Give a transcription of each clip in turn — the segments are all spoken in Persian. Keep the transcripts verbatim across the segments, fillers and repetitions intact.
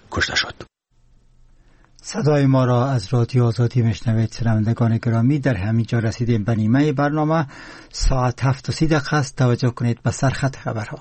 کشته شد. صدای ما را از رادیو آزادی میشنوید. شنوندگان گرامی، در همین جا رسیدیم به نیمه برنامه. ساعت هفت و سی دقیقه است. توجه کنید به سرخط خبرها.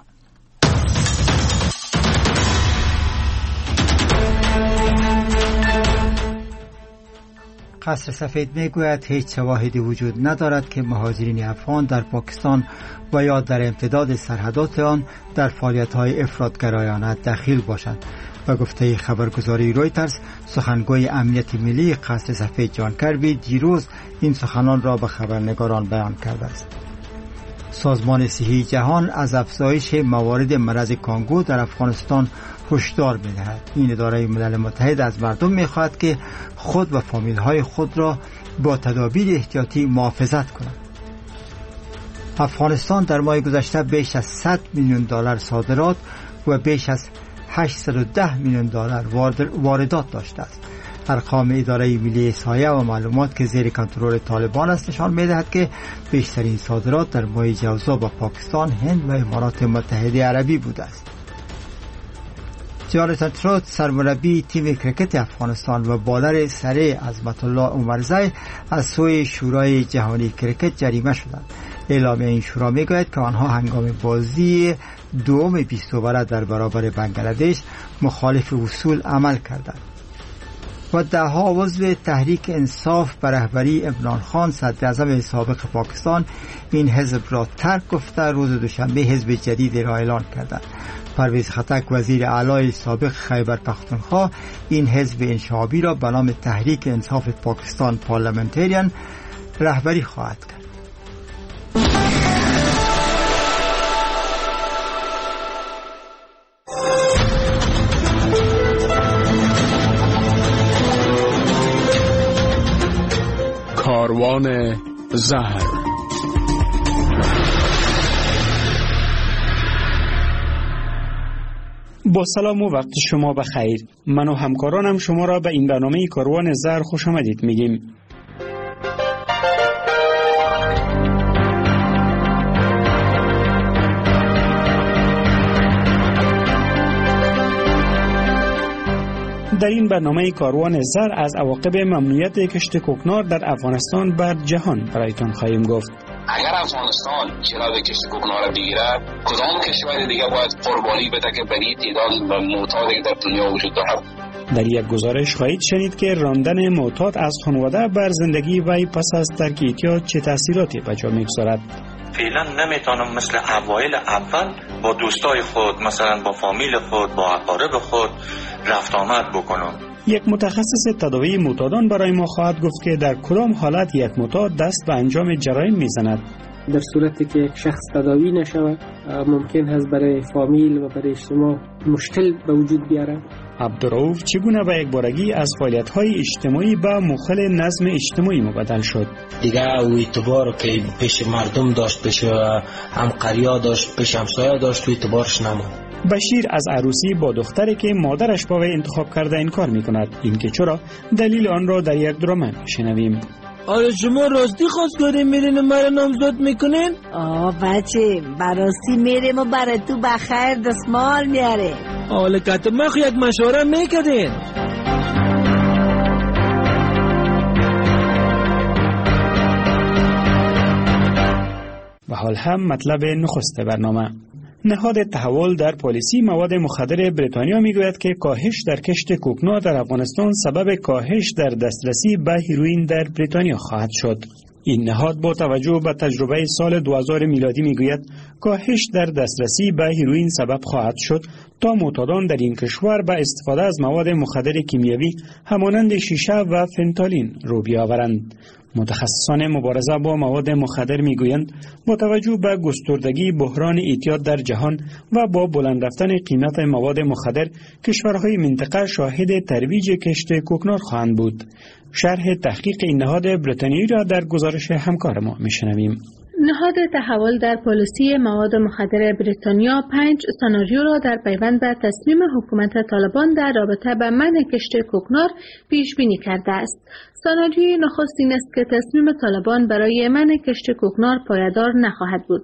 قصر سفید میگوید هیچ شواهدی وجود ندارد که مهاجرین افغان در پاکستان و یا در امتداد سرحدات آن در فعالیت‌های افراط‌گرایانه دخیل باشند. به گفته خبرگزاری رویترز، سخنگوی امنیت ملی قصر سفید جان کربی دیروز این سخنان را به خبرنگاران بیان کرده است. سازمان صحی جهان از افزایش موارد مرض کانگو در افغانستان هشدار می‌دهد. این اداره ملل متحد از مردم می‌خواهد که خود و فامیل‌های خود را با تدابیر احتیاطی محافظت کنند. افغانستان در ماه گذشته بیش از صد میلیون دلار صادرات و بیش از هشتصد و ده میلیون دلار واردات داشته است. ارقام اداره ملی احصایه و معلومات که زیر کنترل طالبان است نشان می‌دهد که بیشترین صادرات در ماه جوزا به پاکستان، هند و امارات متحده عربی بوده است. جاناتان تروت، سرمربی تیم کرکت افغانستان و بالر سره عظمت الله عمرزی از سوی شورای جهانی کرکت جریمه شدند. اعلامیه این شورا میگوید که آنها هنگام بازی دوم بیست اوور در برابر بنگلادش مخالف اصول عمل کردند. و دهها عضو تحریک انصاف به رهبری عمران خان صدر اعظم سابق پاکستان این حزب را ترک گفته روز دوشنبه حزب جدید را اعلان کردند. پرویز خټک، وزیر اعلی سابق خیبر پختونخوا، این حزب انشعابی را به نام تحریک انصاف پاکستان پارلمنتریان رهبری خواهد کرد. کاروان زهر. با سلام و وقت شما بخیر. من و همکارانم شما را به این برنامه کاروان زهر خوش آمدید میگیم. در این برنامه کاروان زر از عواقب ممنوعیت کشت کوکنار در افغانستان بر جهان برایتان خواهیم گفت. اگر افغانستان جلوی کشت کوکنار را بگیرد، کدام کشور دیگه باید قربانی بده که بری تعداد معتادی در دنیا وجود دارد؟ در یک گزارش خواهید شنید که راندن معتاد از خانواده بر زندگی وی پس از ترک اعتیاد چه تاثیراتی به جا میگذارد. فعلا نمیتونم مثل اوایل اول با دوستای خود، مثلا با فامیل خود، با اقارب خود رفت آمد بکنم. یک متخصص تداوی معتادان برای ما خواهد گفت که در کدام حالت یک معتاد دست به انجام جرایم میزند. در صورتی که یک شخص تداوی نشود ممکن است برای فامیل و برای اجتماع مشکل به وجود بیاره. عبدالرؤوف چگونه به یک بارگی از فعالیت‌های اجتماعی به مخل نظم اجتماعی مبدل شد؟ دیگه او اعتبار که پیش مردم داشت، پیش همقریا داشت، پیش همسایه داشت، تو اعتبارش نموند. بشیر از عروسی با دختری که مادرش با وی انتخاب کرده انکار می‌کند. این که چرا؟ دلیل آن را در یک درامه شنویم. آره شما راستی خواستگاری میرین و مرا نامزد میکنین؟ آه بچه براستی میریم و برای تو بخیر دستمال میاره. حالا که تو مخ یک مشوره میکردین. و حال هم مطلب نخست برنامه. نهاد تحول در پالیسی مواد مخدر بریتانیا میگوید که کاهش در کشت کوکنار در افغانستان سبب کاهش در دسترسی به هیروئین در بریتانیا خواهد شد. این نهاد با توجه به تجربه سال دو هزار میلادی میگوید کاهش در دسترسی به هیروئین سبب خواهد شد تا معتادان در این کشور به استفاده از مواد مخدر کیمیایی همانند شیشه و فنتالین رو بیاورند. متخصصان مبارزه با مواد مخدر میگویند با توجه به گستردگی بحران اعتیاد در جهان و با بلند رفتن قیمت مواد مخدر، کشورهای منطقه شاهد ترویج کشت کوکنار خواهند بود. شرح تحقیق این نهاد بریتانیایی را در گزارش همکار ما میشنویم. نهاد تحول در پالیسی مواد مخدر بریتانیا پنج سناریو را در پیوند به تصمیم حکومت طالبان در رابطه با منع کشت کوکنار پیش بینی کرده است. سناریوی نخست این است که تصمیم طالبان برای منع کشت کوکنار پایدار نخواهد بود.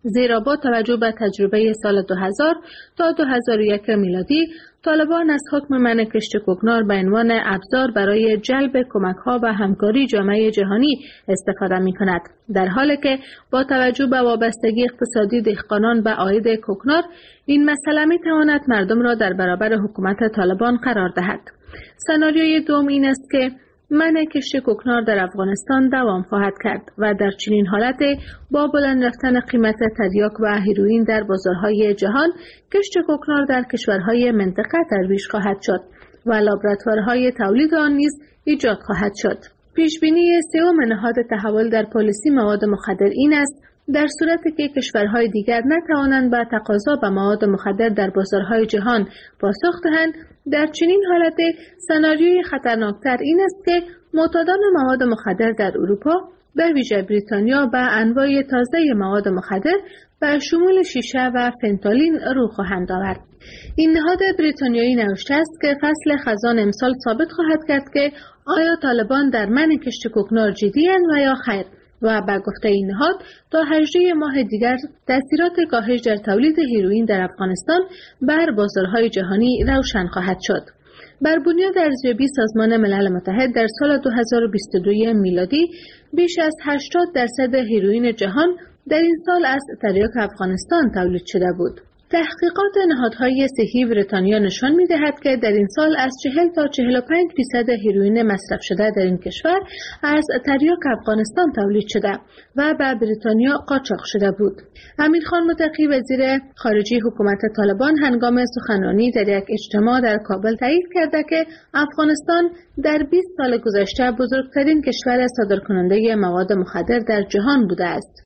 زیرا با توجه به تجربه سال دو هزار تا دو هزار و یک میلادی طالبان از حکم منع کشت کوکنار به عنوان ابزار برای جلب کمک‌ها و همکاری جامعه جهانی استفاده می‌کند، در حالی که با توجه به وابستگی اقتصادی دهقانان به عاید کوکنار این مسئله می‌تواند مردم را در برابر حکومت طالبان قرار دهد. سناریوی دوم این است که منع کشت کوکنار در افغانستان دوام خواهد کرد و در چنین حالت با بلند رفتن قیمت تریاک و هیروئین در بازارهای جهان، کشت کوکنار در کشورهای منطقه ترویج خواهد شد و لابراتوارهای تولید آن نیز ایجاد خواهد شد. پیشبینی سوم نهاد تحول در پالیسی مواد مخدر این است در صورتی که کشورهای دیگر نتوانند به تقاضا به مواد مخدر در بازارهای جهان پاسخ دهند، در چنین حالت سناریوی خطرناکتر این است که معتادان مواد مخدر در اروپا به ویژه بریتانیا به انواع تازه مواد مخدر به شمول شیشه و فنتالین رو خواهند آورد. این نهاد بریتانیایی نوشته است که فصل خزان امسال ثابت خواهد کرد که آیا طالبان در منع کشت کوکنار جدی‌اند و یا خیر، و به گفته این نهاد تا هجده ماه دیگر تأثیرات کاهش در تولید هیروئین در افغانستان بر بازارهای جهانی روشن خواهد شد. بر بنیاد ارزیابی سازمان ملل متحد در سال دو هزار و بیست و دو میلادی بیش از هشتاد درصد هیروئین جهان در این سال از تریاک افغانستان تولید شده بود. تحقیقات نهادهای صحی بریتانیا نشان می‌دهد که در این سال از چهل تا چهل و پنج درصد هیروئین مصرف شده در این کشور از تریاک افغانستان تولید شده و به بریتانیا قاچاق شده بود. امیر خان متقی وزیر خارجه حکومت طالبان هنگام سخنرانی در یک اجتماع در کابل تایید کرده که افغانستان در بیست سال گذشته بزرگترین کشور صادرکننده مواد مخدر در جهان بوده است.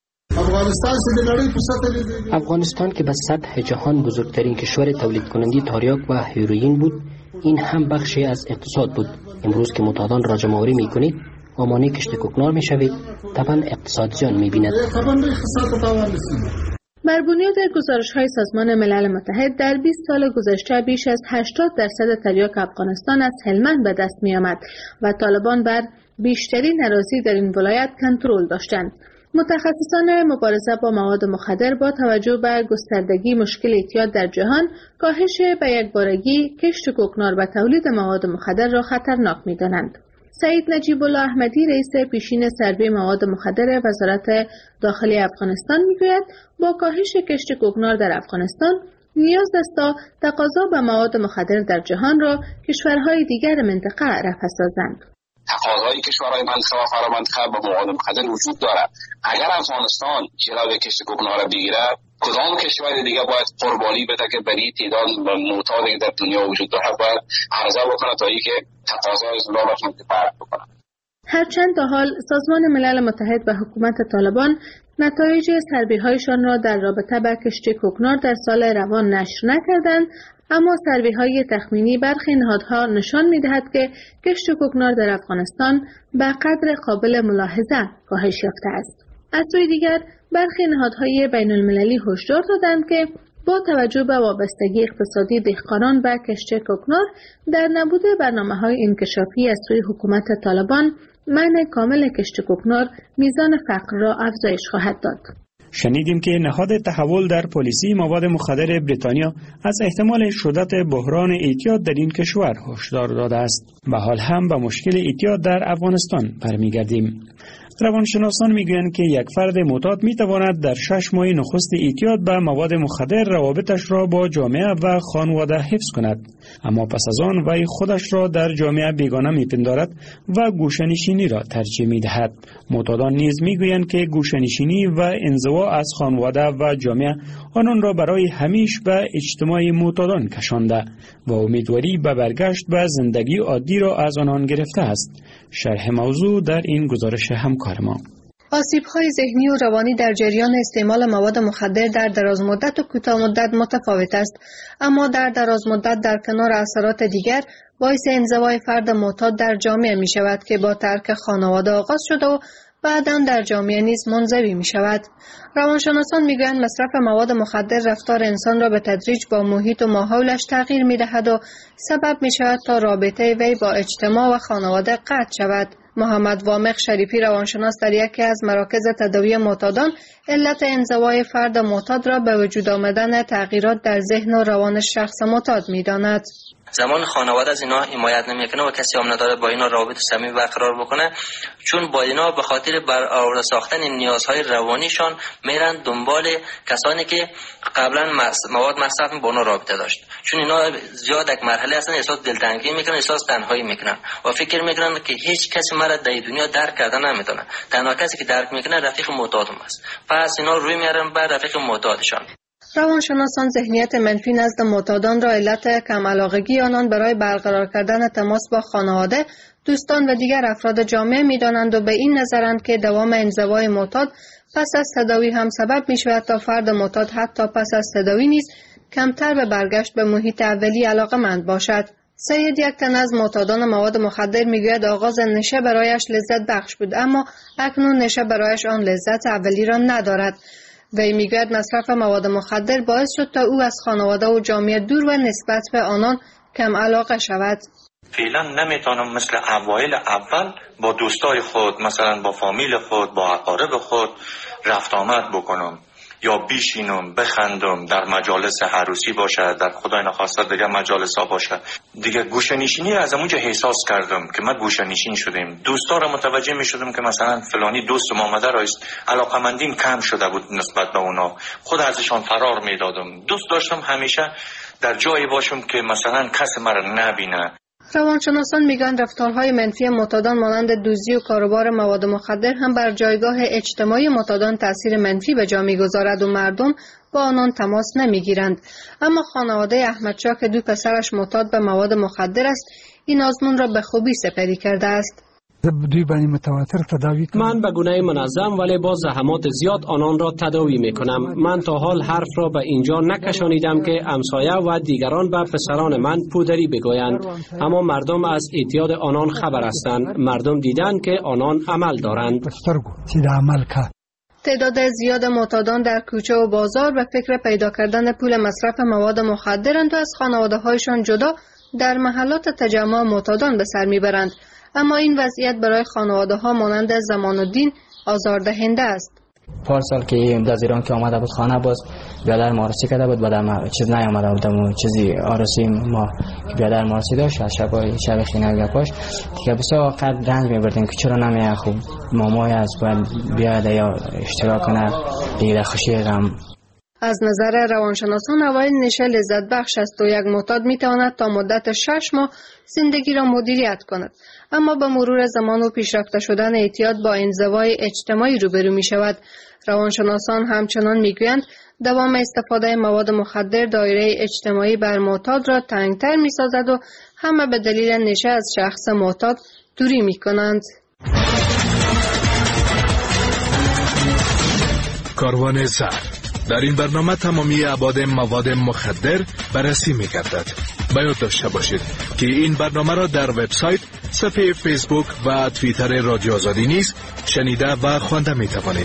افغانستان که به سطح جهان بزرگترین کشور تولید کننده تریاک و هیروئین بود، این هم بخشی از اقتصاد بود. امروز که معتادان را جمع‌آوری می‌کنید و مانع کشت کوکنار می‌شوید، طبعاً اقتصاد جان می‌بیند. بر بنیاد گزارش‌های سازمان ملل متحد در بیست سال گذشته بیش از هشتاد درصد تریاک افغانستان از هلمند به دست می‌آمد و طالبان بر بیشترین اراضی در این ولایت کنترل داشتند. متخصصان مبارزه با مواد مخدر با توجه به گستردگی مشکل اعتیاد در جهان، کاهش به یکبارگی کشت کوکنار و تولید مواد مخدر را خطرناک می‌دانند. سعید نجیب الله احمدی رئیس پیشین سربه مواد مخدر وزارت داخلی افغانستان میگوید با کاهش کشت کوکنار در افغانستان نیاز است تا تقاضا به مواد مخدر در جهان را کشورهای دیگر منطقه رفع سازند. تقاضای کشورهای منطقه و فرامنطقه به مواد مخدر وجود دارد. اگر افغانستان جلوی کشت کوکنار را بگیرد، کدام کشور دیگه باید قربانی بده که برای تعداد معتادی در دنیا وجود دارد باید عرضه بکنه تا اینکه تقاضای زلال را برطرف بکنه. هرچند تا حال سازمان ملل متحد و حکومت طالبان نتایج سربیهایشان را در رابطه با کشت کوکنار در سال روان نشر نکردند، اما سروی‌های تخمینی برخی نهادها نشان می‌دهد که کشت کوکنار در افغانستان به قدر قابل ملاحظه کاهش یافته است. از سوی دیگر برخی نهادهای بین‌المللی هشدار دادند که با توجه به وابستگی اقتصادی دهقانان به کشت کوکنار در نبود برنامه‌های انکشافی از سوی حکومت طالبان، منع کامل کشت کوکنار میزان فقر را افزایش خواهد داد. شنیدیم که نهاد تحول در پالیسی مواد مخدر بریتانیا از احتمال شدت بحران اعتیاد در این کشور هشدار داده است. به حال هم به مشکل اعتیاد در افغانستان برمیگردیم. روانشناسان میگویند که یک فرد معتاد میتواند در شش ماه نخست اعتیاد به مواد مخدر روابطش را با جامعه و خانواده حفظ کند، اما پس از آن وی خودش را در جامعه بیگانه میپندارد و گوشه‌نشینی را ترجیح میدهد. معتادان نیز میگویند که گوشه‌نشینی و انزوا از خانواده و جامعه آنان را برای همیشه به اجتماع معتادان کشانده و امیدواری به برگشت به زندگی عادی را از آنان گرفته است. شرح موضوع در این گزارش همکار ما. آسیب‌های ذهنی و روانی در جریان استعمال مواد مخدر در دراز مدت و کوتاه مدت متفاوت است، اما در دراز مدت در کنار اثرات دیگر باعث انزوای فرد معتاد در جامعه می شود که با ترک خانواده آغاز شده و بعداً در جامعه نیز منزوی می شود. روانشناسان می گویند مصرف مواد مخدر رفتار انسان را به تدریج با محیط و ماحولش تغییر می دهد و سبب می شود تا رابطه وی با اجتماع و خانواده قطع شود. محمد وامق شریفی روانشناس در یکی از مراکز تداوی معتادان علت انزوای فرد معتاد را به وجود آمدن تغییرات در ذهن و روان شخص معتاد می‌داند. زمان خانواده از اینا حمایت نمیکنه و کسی هم نداره با اینا رابطه صمیمی برقرار بکنه، چون با اینا به خاطر برآورده ساختن نیازهای روانیشان میرن دنبال کسانی که قبلا مواد مصرف با اونا رابطه داشت، چون اینا زیاد یک مرحله هستن احساس دلتنگی میکنن، احساس تنهایی میکنن و فکر میکنن که هیچ کسی مرا در دنیا درک کردن نمیتونه. تنها کسی که درک میکنه رفیق معتادم است. پس اینا روی میارن بر رفیق معتادشان. روانشناسان ذهنیت منفی نزد معتادان را علت کم علاقگی آنان برای برقرار کردن تماس با خانواده، دوستان و دیگر افراد جامعه می‌دانند و به این نظرند که دوام انزوای معتاد پس از تداوی هم سبب می‌شود تا فرد معتاد حتی پس از تداوی نیز کمتر به برگشت به محیط اولی علاقه‌مند باشد. سید یک تن از معتادان مواد مخدر میگوید آغاز نشه برایش لذت بخش بود، اما اکنون نشه برایش آن لذت اولی را ندارد. وی میگوید مصرف مواد مخدر باعث شد تا او از خانواده و جامعه دور و نسبت به آنان کم علاقه شود. فعلا نمیتونم مثل اوایل اول با دوستای خود، مثلا با فامیل خود، با اقارب خود رفت آمد بکنم یا بیشینم بخندم، در مجالس عروسی باشه، در خدای نخواسته دیگه مجالس ها باشه. دیگه گوشه نشینی از اونجا احساس کردم که من گوشه نشین شدیم. دوستا را متوجه می شدم که مثلا فلانی دوست ما آمده رایست، علاقمندیم کم شده بود نسبت به اونا، خود ازشان فرار می دادم. دوست داشتم همیشه در جایی باشم که مثلا کس مرا نبینه. روانشناسان میگن رفتارهای منفی معتادان مانند دزدی و کاروبار مواد مخدر هم بر جایگاه اجتماعی معتادان تاثیر منفی به جا میگذارد و مردم با آنان تماس نمیگیرند. اما خانواده احمدشاه که دو پسرش معتاد به مواد مخدر است، این آزمون را به خوبی سپری کرده است. من به گونه منظم ولی با زحمات زیاد آنان را تداوی می کنم. من تا حال حرف را به اینجا نکشانیدم که همسایه و دیگران به پسران من پودری بگویند، اما مردم از اعتیاد آنان خبر هستند. مردم دیدند که آنان عمل دارند. تعداد زیاد معتادان در کوچه و بازار به فکر پیدا کردن پول مصرف مواد مخدرند و از خانواده‌هایشان جدا در محلات تجمع معتادان به سر میبرند. اما این وضعیت برای خانواده ها مانند زمان الدین آزاردهنده است. پارسال که از ایران که آمده بود خانه باز بیادر مارسی کرده بود، بعد چیز نیامده بودم و چیزی آرسی ما که بیادر مارسی داشت از شب شب خینه گپاش دیگه بسیار قد رنج میبردیم که چرا نمیه خوب مامای از باید بیاد یا اشتراک کنه دیگه خوشی غم. از نظر روانشناسان اوایل نشه لذت بخش است و یک معتاد میتواند تا مدت شش ماه زندگی را مدیریت کند، اما با مرور زمان و پیشرفته شدن اعتیاد با انزوای اجتماعی روبرو می شود. روانشناسان همچنان میگویند دوام استفاده مواد مخدر دایره اجتماعی بر معتاد را تنگتر می سازد و همه به دلیل نشه از شخص معتاد دوری می کنند. کاروان زر. در این برنامه تمامی ابعاد مواد مخدر بررسی می گردد. باید داشته باشید که این برنامه را در وبسایت، صفحه فیسبوک و توییتر رادیو آزادی نیز شنیده و خوانده می توانید.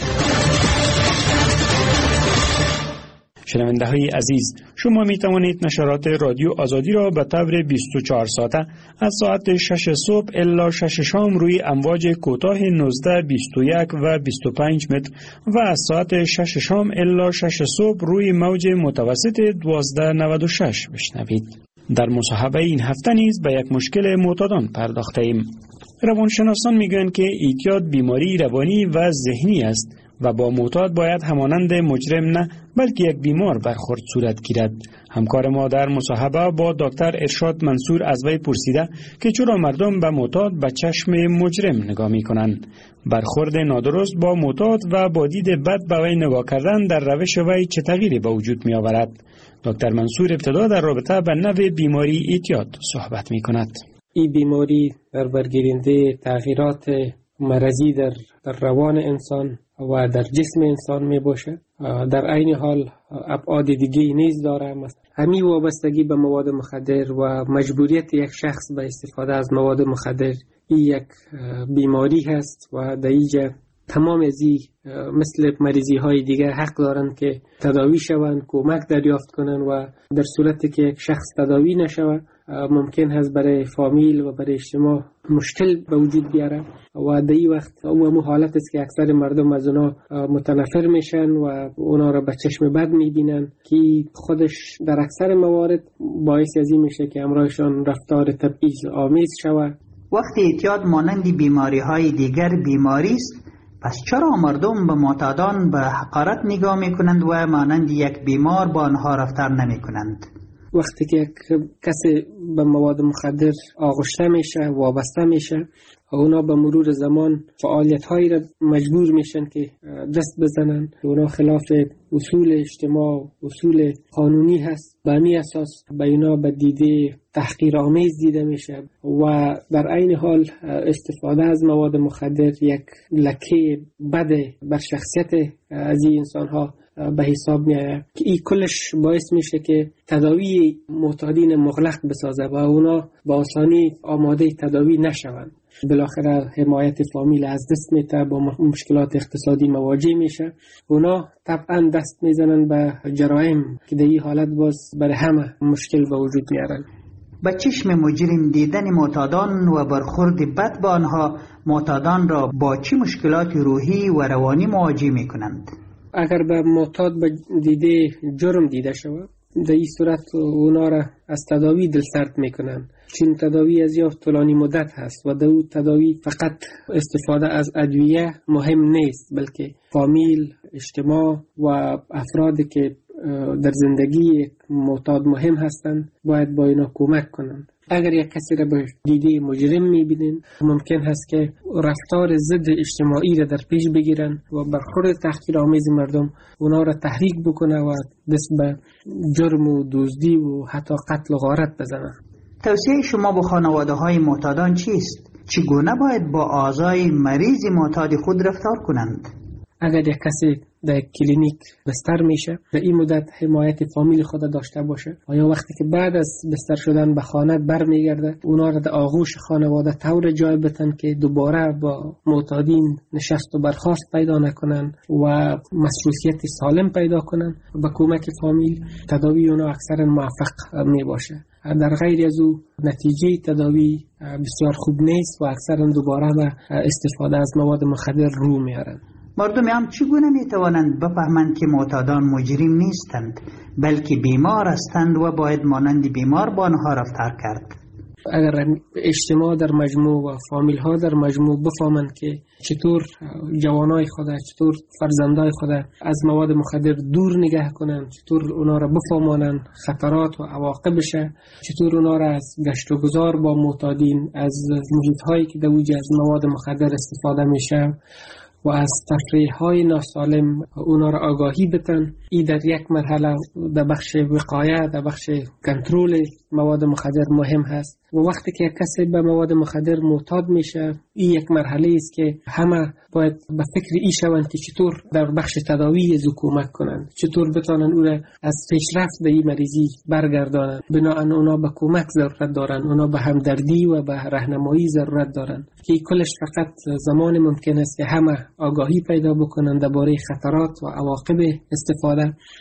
شنونده های عزیز، شما می توانید نشرات رادیو آزادی را به طور بیست و چهار ساعته از ساعت شش صبح الی شش شام روی امواج کوتاه نوزده، بیست و یک و بیست و پنج متر و از ساعت شش شام الی شش صبح روی موج متوسط دوازده نود و شش بشنوید. در مصاحبه این هفته نیز به یک مشکل معتادان پرداخته ایم. روانشناسان میگویند که اعتیاد بیماری روانی و ذهنی است و با معتاد باید همانند مجرم نه بلکه یک بیمار برخورد صورت گیرد. همکار ما در مصاحبه با دکتر ارشاد منصور از وی پرسیده که چرا مردم به معتاد به چشم مجرم نگاه می کنند. برخورد نادرست با معتاد و با دید بد به وی نگاه کردن در روش وی چه تغییری به وجود می آورد؟ دکتر منصور ابتدا در رابطه به نوع بیماری اعتیاد صحبت می کند. این بیماری در برگیرنده تغییرات مرضی در, در روان انسان و در جسم انسان می باشه. در عین حال ابعاد دیگه نیز داره. همین وابستگی به مواد مخدر و مجبوریت یک شخص به استفاده از مواد مخدر این یک بیماری هست و در اینجا تمام از این مثل مریضی های دیگر حق دارند که تداوی شوند، کمک دریافت کنند و در صورتی که یک شخص تداوی نشود ممکن هست برای فامیل و برای اجتماع مشکل به وجود بیاره و در این وقت او حالت است که اکثر مردم از اونا متنفر میشن و اونا را به چشم بد میبینن که خودش در اکثر موارد باعث از این میشه که همراهشان رفتار تبعیض آمیز شود. وقتی اعتیاد مانند بیماری های دیگر بیماری است، پس چرا مردم به معتادان به حقارت نگاه میکنند و مانند یک بیمار با آنها رفتار نمیکنند؟ وقتی که کسی به مواد مخدر آغشته میشه، وابسته میشه، اونا به مرور زمان فعالیت هایی را مجبور میشن که دست بزنن. اونا خلاف اصول اجتماع، اصول قانونی هست. به همین اساس به اینا به دیده تحقیرآمیز دیده میشه و در عین حال استفاده از مواد مخدر یک لکه بد بر شخصیت از این انسان ها به حساب میاد که این کلش باعث میشه که تداوی معتادین مغلق بسازه و اونا با آسانی آماده تداوی نشوند. بالاخره حمایت فامیل از دست میته، با مشکلات اقتصادی مواجه میشه. اونا طبعا دست میزنن به جرایم که در این حالت باز برای همه مشکل به وجود میارن. با چشم مجرم دیدن معتادان و برخورد بد با آنها معتادان را با چه مشکلات روحی و روانی مواجه میکنند؟ اگر به معتاد به دیده جرم دیده شود، در این صورت اونا را از تداوی دلسرد میکنن، چون تداوی از یا طولانی مدت هست و در تداوی فقط استفاده از ادویه مهم نیست، بلکه فامیل، اجتماع و افرادی که در زندگی معتاد مهم هستند باید با اینا کمک کنند. اگر یک کسی را به دیده مجرم میبینین، ممکن هست که رفتار ضد اجتماعی را در پیش بگیرن و برخورد تحقیرآمیز مردم اونا را تحریک بکنه و دست به جرم و دزدی و حتی قتل و غارت بزنن. توصیه شما به خانواده های معتادان چیست؟ چگونه باید با اعضای مریض معتاد خود رفتار کنند؟ اگر یک کسی در کلینیک بستر میشه، در این مدت حمایت فامیل خود داشته باشه و یا وقتی که بعد از بستر شدن به خانه برمیگرده، اونا را در آغوش خانواده طور جای بتن که دوباره با معتادین نشست و برخاست پیدا نکنن و مصروفیت سالم پیدا کنن. با کمک فامیل تداوی اونا اکثرا موفق می باشه. در غیر از او نتیجه تداوی بسیار خوب نیست و اکثرا دوباره به استفاده از مواد مخدر رو میارن. مردم هم چگونه میتوانند بفهمند که معتادان مجرم نیستند بلکه بیمار هستند و باید مانند بیمار با آنها رفتار کرد؟ اگر اجتماع در مجموع و فامیل ها در مجموع بفهمند که چطور جوانای خود، چطور فرزندای خود از مواد مخدر دور نگه کنند، چطور اونا را بفهمانند خطرات و عواقبش، چطور اونا را از گشت و گذار با معتادین، از محیط هایی که در وجود از مواد مخدر استفاده میشه و از تفریح های ناسالم اونا را آگاهی بتن. ای در یک مرحله در بخش وقایه، در بخش کنترل مواد مخدر مهم هست و وقتی که کسی به مواد مخدر معتاد میشه، این یک مرحله است که همه باید به فکر ای شوند که چطور در بخش تداوی از کمک کنند، چطور بتانن او را از پیشرفت به این مریضی برگردانند. بنابراین اونا به کمک ضرورت دارن، اونا به همدردی و به راهنمایی ضرورت دارن که کلش فقط زمان ممکن است که همه آگاهی پیدا بکنند درباره خطرات و عواقب استفاده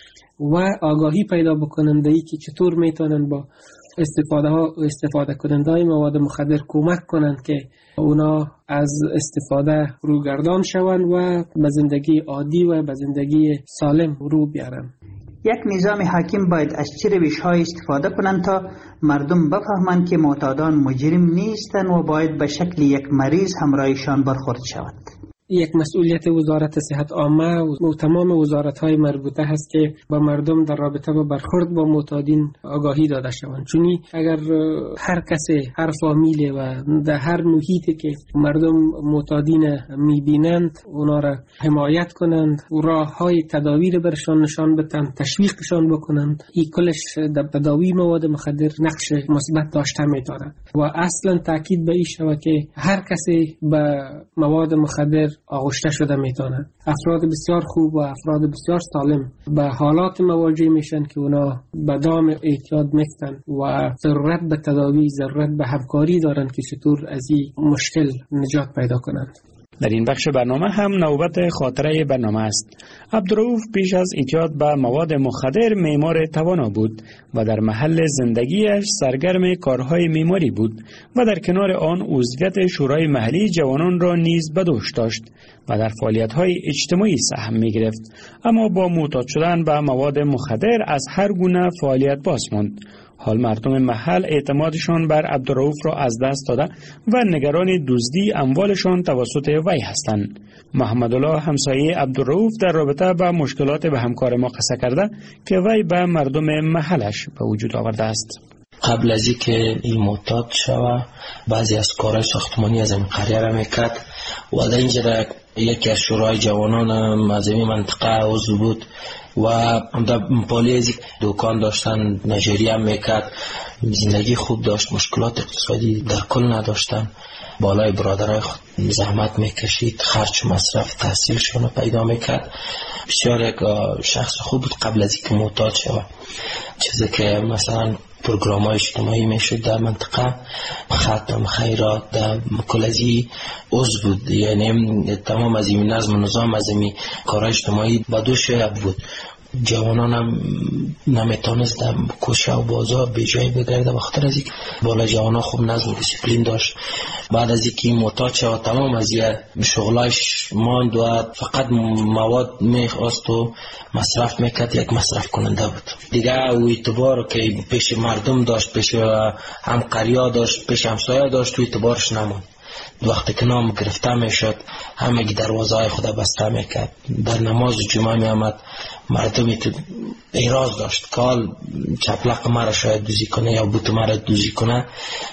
و آگاهی پیدا بکنند در اینکه چطور میتونن با استفاده ها استفاده کننده های مواد مخدر کمک کنند که اونا از استفاده روگردان شوند و به زندگی عادی و به زندگی سالم رو بیارن. یک نظام حاکم باید از چه روش‌های استفاده کنند تا مردم بفهمند که معتادان مجرم نیستند و باید به شکل یک مریض همراهشان برخورد شود؟ یک مسئولیت وزارت صحت عامه و تمام وزارت‌های مربوطه هست که با مردم در رابطه با برخورد با معتادین آگاهی داده شوند. چون اگر هر کسی، هر فامیل و در هر محیطی که مردم معتادین می‌بینند اونا را حمایت کنند و راه‌های تداوی را برشان نشان بدن، تشویقشان بکنند، این کلش در تداوی مواد مخدر نقش مثبت داشته می‌تواند و اصلا تاکید به این شود که هر کسی به مواد مخدر آغشته شده میتونه. افراد بسیار خوب و افراد بسیار سالم به حالات مواجه میشن که اونا به دام اعتیاد میفتن و ضرورت به تداوی، ضرورت به همکاری دارن که چطور از این مشکل نجات پیدا کنند. در این بخش برنامه هم نوبت خاطره برنامه است. عبدالرؤوف پیش از ایجاد به مواد مخدر معمار توانا بود و در محل زندگیش سرگرم کارهای معماری بود و در کنار آن عضویت شورای محلی جوانان را نیز به دوش داشت و در فعالیت‌های اجتماعی سهم می‌گرفت، اما با معتاد شدن به مواد مخدر از هر گونه فعالیت باز ماند. حال مردم محل اعتمادشان بر عبدالرؤوف را از دست داده و نگران دزدی اموالشان توسط وی هستند. محمد الله همسایه عبدالرؤوف در رابطه با مشکلات به همکار ما قصه کرده که وی به مردم محلش به وجود آورده است. قبل از اینکه این معتاد شوه بعضی از کارهای ساختمانی از این قریه را میکرد و در اینجا یکی از شورای جوانان از این منطقه عضو بود و در پالیزی دکان داشتن، نجاری هم میکرد، زندگی خوب داشت، مشکلات اقتصادی در کل نداشتن. بالای برادرای خود زحمت میکشید، خرج و مصرف تحصیلشون رو پیدا میکرد. بسیار یک شخص خوب بود قبل از اینکه معتاد شوه. چیزی که مثلا پروگرام های اجتماعی میشد در منطقه، ختم خیرات در کلازی عضو بود، یعنی تمام از این نظم و نظام از این کارهای اجتماعی با دو شعب بود. جوانان هم نمیتونست در کوچه و بازار به جای بگرده بخاطر از اینکه بالا جوانان خوب نظم و دیسیپلین داشت. بعد از اینکه معتاد شد تمام از یه شغلایش ماند و فقط مواد میخواست و مصرف میکرد، یک مصرف کننده بود دیگه. او اعتبار که پیش مردم داشت، پیش هم قریا داشت، پیش همسایه داشت، و اعتبارش نموند. وقتی که نام گرفته میشد همه دروازه های خدا بسته میکرد. در نماز جمعه می آمد مردمی تو ایراز داشت کال چپلق مرا شاید دوزی کنه یا بوت مرا دوزی کنه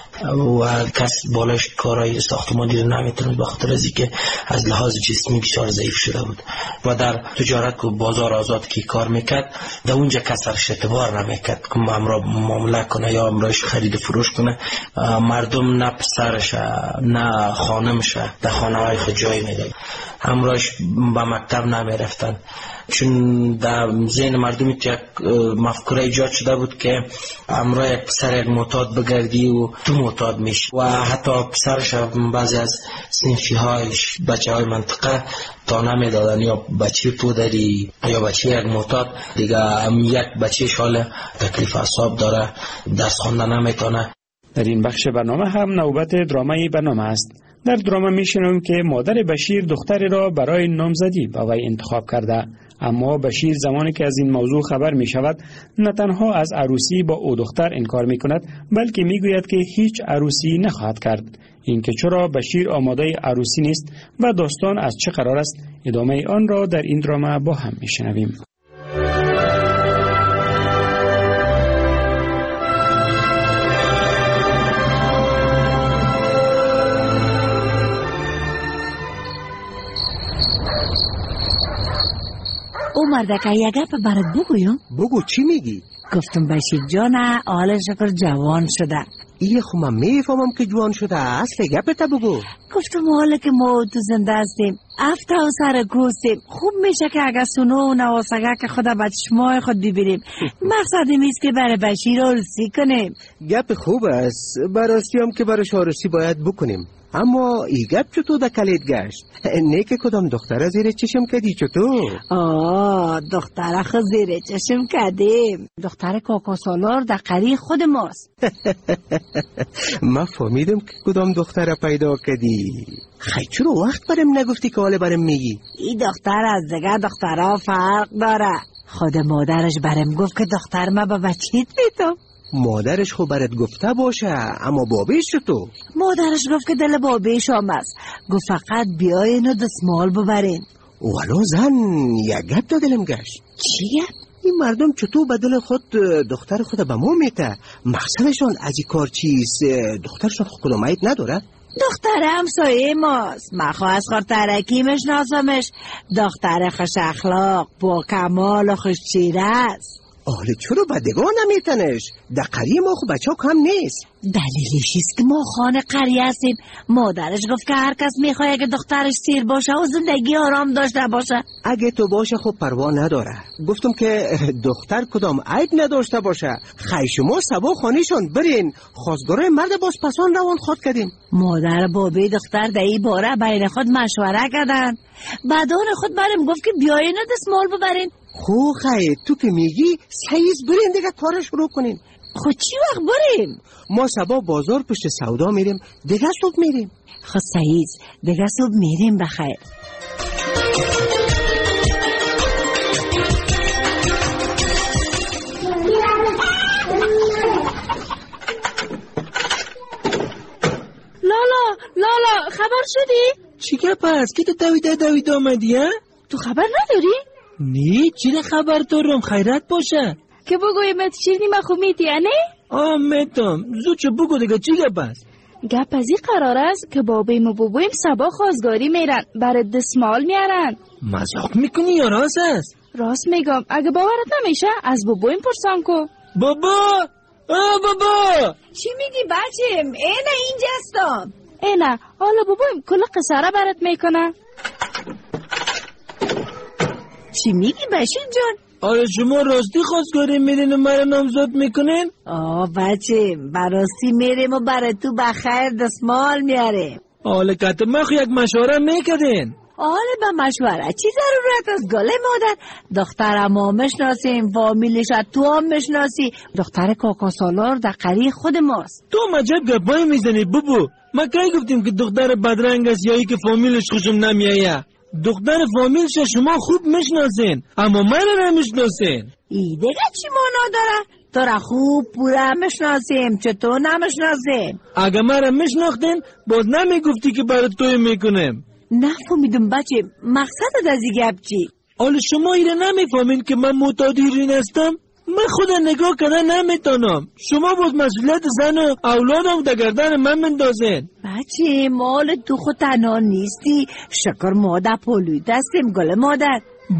و کس بالاش کارهای ساختمانی رو نمیتونه بخاطر از اینکه از لحاظ جسمی بسیار ضعیف شده بود و در تجارت که بازار آزاد که کار میکرد در اونجا کس ارش اعتبار نمیکرد که امرا معامله کنه یا امراش خرید فروش کنه. مردم نه پسرش نه خانمش در خانه های خود جای میداد، امراش به مکتب نمیرفتن، چون در ذهن مردم یک مفکوره ایجاد شده بود که امرا یک پسر یک معتاد بگردی و تو معتاد میشی و حتی پسرش بعضی از صنفی هایش بچه های منطقه تا نمیدادن یا بچه پودری یا بچه یک معتاد دیگه، یک بچه شال تکلیف اعصاب داره، درس خواندن نمیتونه. در این بخش برنامه هم نوبت درامای برنامه است. در دراما میشنویم که مادر بشیر دختری را برای نامزدی با وی انتخاب کرده، اما بشیر زمانی که از این موضوع خبر می شود نه تنها از عروسی با او دختر انکار می کند بلکه می گوید که هیچ عروسی نخواهد کرد. اینکه چرا بشیر آماده عروسی نیست و داستان از چه قرار است، ادامه آن را در این دراما با هم می شنویم. او مردکه یه گپ برات بگویم؟ بگو چی میگی؟ گفتم بشیر جانه حال شکر جوان شده. ایه خو من میفهمم که جوان شده، اصل گپت بگو. گفتم حالا که ما تو زنده هستیم افته و سر کوسیم، خوب میشه که اگه سونو و نواسگه که خدا به چشمای خود ببینیم. مقصد میست که برای بشیر عروسی کنیم. گپ خوب است، براستی هم که برای عروسی باید بکنیم، اما ای گپ چطور در کلید گشت؟ نه که کدام دختره زیر چشم کدی چطور؟ آه دختره خود زیر چشم کدیم، دختر کاکا سالار در قری خود ماست. ما فهمیدم که کدام دختره پیدا کدی. خیلی چرا وقت برم نگفتی که حالا برم میگی؟ ای دختر از دیگه دخترها فرق داره. خود مادرش برم گفت که دختر ما با بچیت میتم. مادرش خو برات گفته باشه، اما بابیش تو؟ مادرش گفت که دل بابیش هم است، گفت فقط بیاین و دستمال ببرین. ولو زن یک گپ تا دلم گشت. چی گپ؟ این مردم چطور به دل خود دختر خود به ما میته؟ مقصدشان از این کار چیست؟ دخترشان خود کلومایت نداره؟ دختر همسایه ماست، من خواه از خور ترکی مشناسمش. دختر خوش اخلاق با کمال و خوش چیره است. آله چرا بدگاه نمیتنش؟ در قریه ما خو بچه کم نیست. دلیلش است که ما خانه قریه هستیم. مادرش گفت که هر کس میخواد اگه دخترش سیر باشه و زندگی آرام داشته باشه. اگه تو باشه خب پروا نداره. گفتم که دختر کدام عیب نداشته باشه. خی شما سبا خانهشون برین، خواستگاره مرد باز پسان روان خواد کردیم. مادر بابی دختر در این باره بین خود مشوره کردن. بعدان خود برم گفت که بیاین دستمال ببرین. خو خی تو که میگی سیز برین دیگه کار شروع کنین. خود چی وقت بریم؟ ما سبا بازار پشت سودا میریم، دیگه صبح میریم. خود سیز دیگه صبح میریم بخیر. لالا لالا خبر شدی؟ چی گپ است که تو دویده دویده آمدی ها؟ تو خبر نداری؟ نه چی خبر دارم خیرت باشه که بگویم چیزی ما خو میتی نه؟ آه میتم زود چه بگو دیگه چی گپ است؟ گپ از این قرار است که بابیم و بابویم سبا خواستگاری میرن برای دستمال میارن. مزاق میکنی یا راست است؟ راست میگم. اگه باورت نمیشه از بابویم پرسان کو. بابا آه بابا چی میگی بچم؟ اینا اینجاستم. اینا حالا بابویم کل قصه را برات میکنه. چی میگی بشیر جان؟ آره شما راستی خواستگاری میرین و مرا نامزد میکنین؟ آه بچه براستی میریم و برای تو بخیر دستمال میاریم. حالا که ما خو یک مشوره میکردین. حالا به مشوره چی ضرورت است گله مادر؟ دختر ما مشناسیم، فامیلش تو هم مشناسی. دختر کاکا سالار در قریه خود ماست. تو مجب گپای میزنی بابو. ما کی گفتیم که دختر بدرنگ است یا ای که فامیلش خوشم نمیایه؟ دختر فامیلش شما خوب میشناسین اما من نمیشناسین. ای دیگه چی معنا داره؟ تو را خوب پورا میشناسیم، چطور نمیشناسیم؟ اگه من میشناختین باز نمیگفتی که برای توی میکنم. نفهمیدم بچه مقصدت از این گپ چی؟ حالا شما ایره نمیفهمین که من معتاد هیروئین هستم؟ من خدا نگاه کردن نمیتونم. شما باز مسئولیت زن و اولادم در گردن من مندازین. بچه مال تو خود تنها نیستی، شکر ما در پولوی دستیم گل مادر.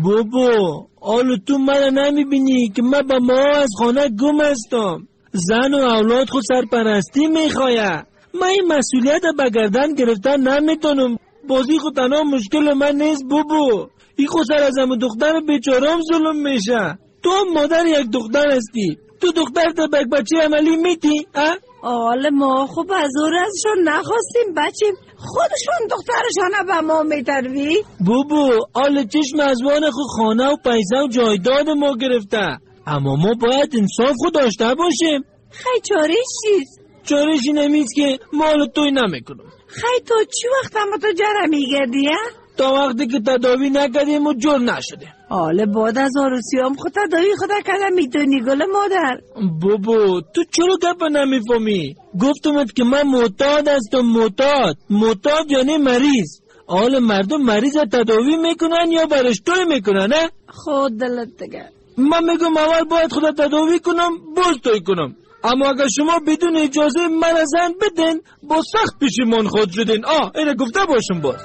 بابا حالا تو من نمیبینی که من با ما از خانه گم هستم. زن و اولاد خود سرپرستی میخواه. من این مسئولیت به گردن گرفتن نمیتونم. بازی خود تنها مشکل من نیست بابا. این خود سر از همون دختر بیچارم ظلم میشه. تو مادر یک دختر هستی، تو دختر تا بک بچه عملی میتی؟ حالا ما خوب از اور ازشون نخواستیم بچه، خودشون دخترشانه به ما میتروی. بابا حالا چشم ازوان خود خانه و پیسه و جایداد ما گرفته، اما ما باید انصاف خود داشته باشیم. خیلی چارش چیست؟ چارشی نمیست که ما حالا توی نمیکنم. خیلی تو چی وقت اما تو جره میگردی ها؟ تا وقتی که تداوی نکردیم و جور نشده. حالا بعد از آروسیام خود تداوی خدا کردم میتونی گل مادر. بابا تو چرا گپ نمیفهمی؟ گفتمت که من معتاد هستم. معتاد معتاد یعنی مریض. حالا مردم مریض تداوی میکنن یا برش توی میکنن نه؟ خود دلت دیگه. من میگم اول باید خدا تداوی کنم باز توی کنم. اما اگر شما بدون اجازه من زن بدین با سخت پشیمان خود شدین. آه اینه گفته باشم باز.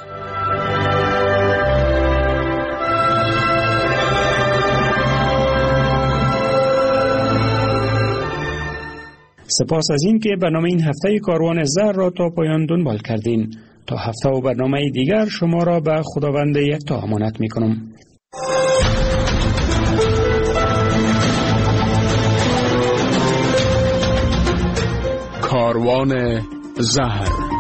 سپاس از این که برنامه این هفته کاروان زر را تا پایان دنبال کردین. تا هفته و برنامه دیگر شما را به خداوند یکتا امانت می کنم. کاروان زهر